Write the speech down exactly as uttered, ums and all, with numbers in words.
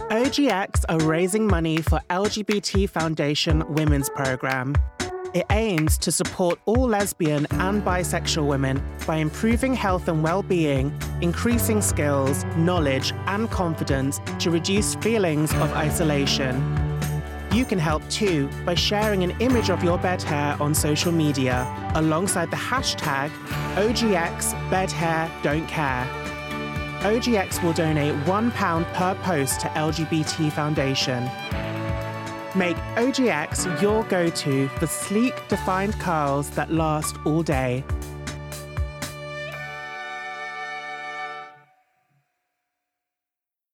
O G X are raising money for L G B T Foundation Women's Programme. It aims to support all lesbian and bisexual women by improving health and well-being, increasing skills, knowledge, and confidence to reduce feelings of isolation. You can help too by sharing an image of your bed hair on social media alongside the hashtag O G X Bed Hair Don't Care. O G X will donate one pound per post to L G B T Foundation. Make O G X your go-to for sleek, defined curls that last all day.